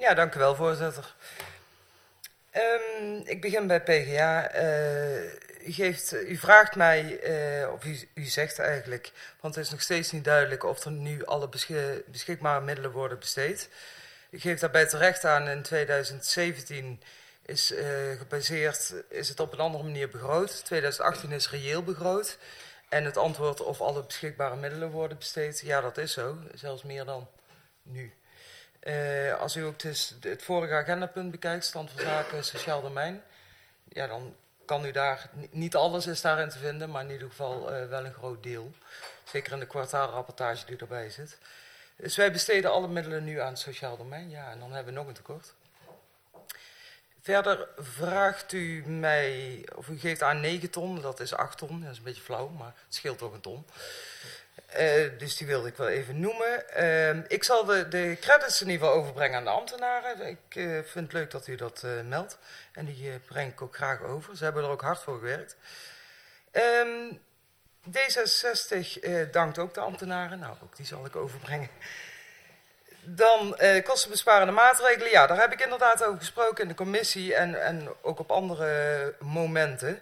Ja, dank u wel, voorzitter. Ik begin bij PGA. U vraagt mij, of u zegt eigenlijk, want het is nog steeds niet duidelijk of er nu alle beschikbare middelen worden besteed. U geeft daarbij terecht aan, in 2017 is het op een andere manier begroot. 2018 is reëel begroot. En het antwoord of alle beschikbare middelen worden besteed, ja, dat is zo. Zelfs meer dan nu. Als u ook dus het vorige agendapunt bekijkt, stand van zaken sociaal domein, ja, dan kan u daar, niet alles is daarin te vinden, maar in ieder geval wel een groot deel. Zeker in de kwartaalrapportage die erbij zit. Dus wij besteden alle middelen nu aan het sociaal domein, ja, en dan hebben we nog een tekort. Verder vraagt u mij, of u geeft aan 9 ton, dat is 8 ton, dat is een beetje flauw, maar het scheelt toch een ton. Dus die wilde ik wel even noemen. Ik zal de credits in ieder geval overbrengen aan de ambtenaren. Ik vind het leuk dat u dat meldt. En die breng ik ook graag over. Ze hebben er ook hard voor gewerkt. D66 dankt ook de ambtenaren. Nou, ook die zal ik overbrengen. Dan kostenbesparende maatregelen. Ja, daar heb ik inderdaad over gesproken in de commissie en ook op andere momenten.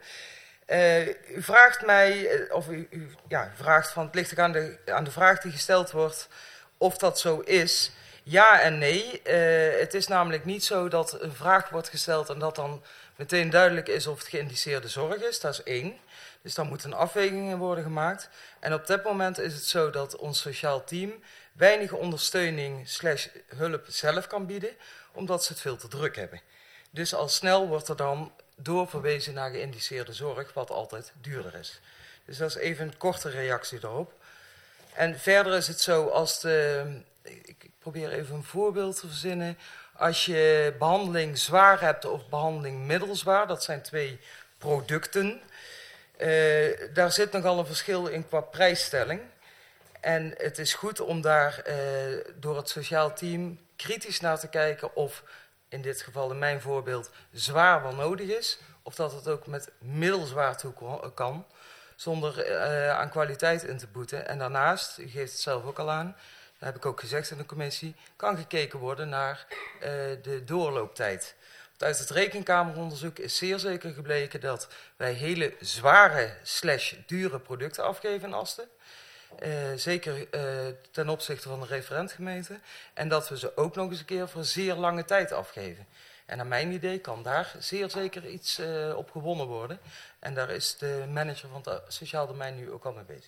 U vraagt mij, of u vraagt van, het ligt ook aan de vraag die gesteld wordt, of dat zo is. Ja en nee. Het is namelijk niet zo dat een vraag wordt gesteld en dat dan meteen duidelijk is of het geïndiceerde zorg is. Dat is 1. Dus dan moeten afwegingen worden gemaakt. En op dit moment is het zo dat ons sociaal team weinig ondersteuning / hulp zelf kan bieden, omdat ze het veel te druk hebben. Dus al snel wordt er dan doorverwezen naar geïndiceerde zorg, wat altijd duurder is. Dus dat is even een korte reactie daarop. En verder is het zo, ik probeer even een voorbeeld te verzinnen. Als je behandeling zwaar hebt of behandeling middelzwaar, dat zijn 2 producten. Daar zit nogal een verschil in qua prijsstelling. En het is goed om daar door het sociaal team kritisch naar te kijken of, in dit geval in mijn voorbeeld, zwaar wel nodig is. Of dat het ook met middelzwaar toe kan, zonder aan kwaliteit in te boeten. En daarnaast, u geeft het zelf ook al aan, dat heb ik ook gezegd in de commissie, kan gekeken worden naar de doorlooptijd. Want uit het rekenkameronderzoek is zeer zeker gebleken dat wij hele zware / dure producten afgeven in Asten. Zeker ten opzichte van de referentgemeente. En dat we ze ook nog eens een keer voor zeer lange tijd afgeven. En naar mijn idee kan daar zeer zeker iets op gewonnen worden. En daar is de manager van het sociaal domein nu ook al mee bezig.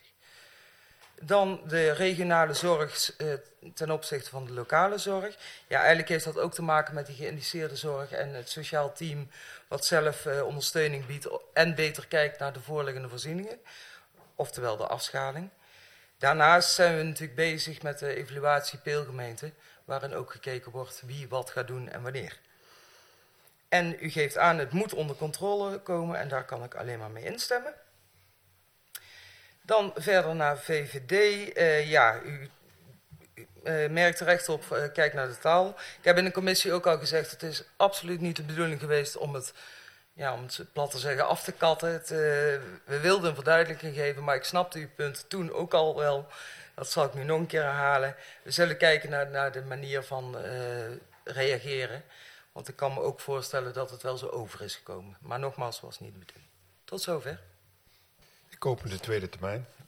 Dan de regionale zorg ten opzichte van de lokale zorg. Ja, eigenlijk heeft dat ook te maken met die geïndiceerde zorg en het sociaal team wat zelf ondersteuning biedt en beter kijkt naar de voorliggende voorzieningen. Oftewel de afschaling. Daarnaast zijn we natuurlijk bezig met de evaluatie peelgemeente, waarin ook gekeken wordt wie wat gaat doen en wanneer. En u geeft aan, het moet onder controle komen en daar kan ik alleen maar mee instemmen. Dan verder naar VVD. U merkt terecht op, kijk naar de taal. Ik heb in de commissie ook al gezegd, het is absoluut niet de bedoeling geweest om het plat te zeggen, af te katten. We wilden een verduidelijking geven, maar ik snapte uw punt toen ook al wel. Dat zal ik nu nog een keer herhalen. We zullen kijken naar de manier van reageren. Want ik kan me ook voorstellen dat het wel zo over is gekomen. Maar nogmaals, was niet de bedoeling. Tot zover. Ik open de tweede termijn.